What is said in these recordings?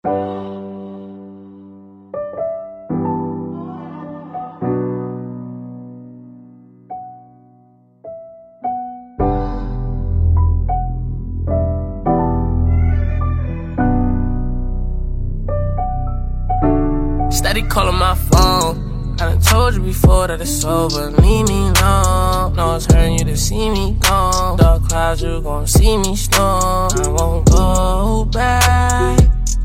Steady calling my phone. I done told you before that it's over. Leave me alone. No, it's hurting you to see me gone. Dark clouds, you gon' see me storm. I won't go back,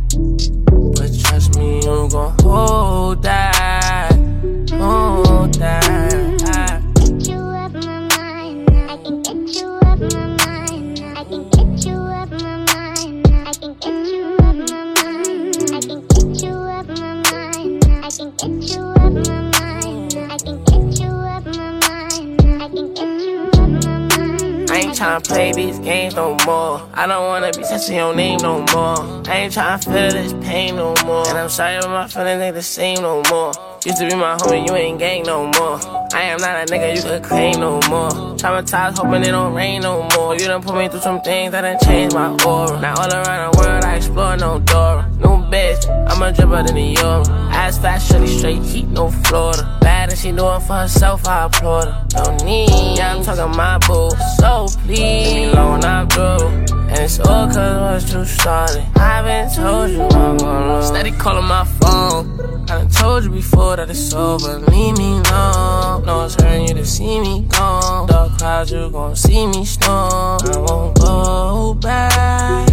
but trust me, you gon' hold that. Hold that. Get you up my mind. I can get you up my mind. I can get you up my mind. I can get you up my mind. I can get you up my mind. I can get you up my mind. I can get you up my mind. I can get you up my mind. I ain't tryna play these games no more. I don't wanna be touching your name no more. I ain't tryna feel this pain no more. And I'm sorry, but my feelings ain't the same no more. Used to be my homie, you ain't gang no more. I am not a nigga you could claim no more. Traumatized, hoping it don't rain no more. You done put me through some things that done changed my aura. Now all around the world I explore no door. New bitch, I'm a dripper than the Euro. Ass fast, shorty straight heat, no Florida. Bad and she doing for herself, I applaud her. No need, yeah, I'm talking my boo. So please, leave me alone, I'm through. And it's all cause once you started, I been told you I'm gonna lose. Steady calling my phone. I done told you before that it's over. Leave me alone. No, it's hurting you to see me gone. Dark clouds, you gon' see me storm. I won't go back,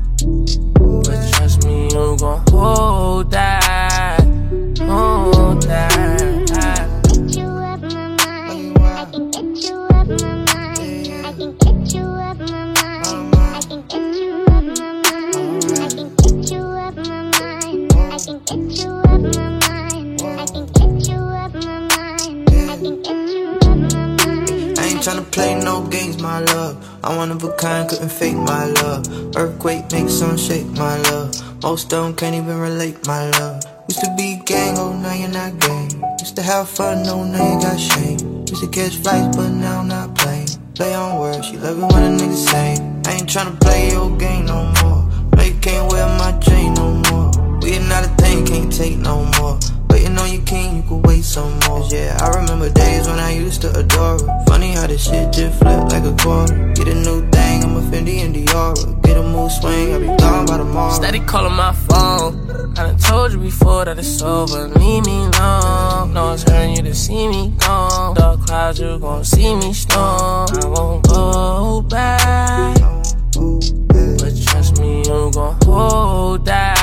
but trust me, you gon' hold that. Hold that. Get you up my mind. I can get you up my mind. I can get you up my mind. I can get you up my mind. I can get you up my mind. I can get you up my mind. I can get you up my mind. I can get you up my mind. I ain't tryna play no games, my love. I'm one of a kind, couldn't fake my love. Earthquake makes some shake, my love. Most of them can't even relate, my love. Used to be gang, oh now you're not gang. Used to have fun, no now you got shame. Used to catch flights, but now I'm not playing. Play on words, she love it when a nigga say. I ain't tryna play your game no more. No, you can't wear my chain no more. We are not a thing, can't take no more. Waiting on your king, you could wait some more. Yeah, I remember days when I used to adore her. Funny how this shit just flipped like a quarter. Get a new thing, I'm a Fendi and Dior. Get a mood swing, I'll be gone by tomorrow. Steady calling my phone. I done told you before that it's over. Leave me alone. No, it's hurting you to see me gone. Dark clouds, you gon' see me storm. I won't go back, but trust me, you gon' hold that.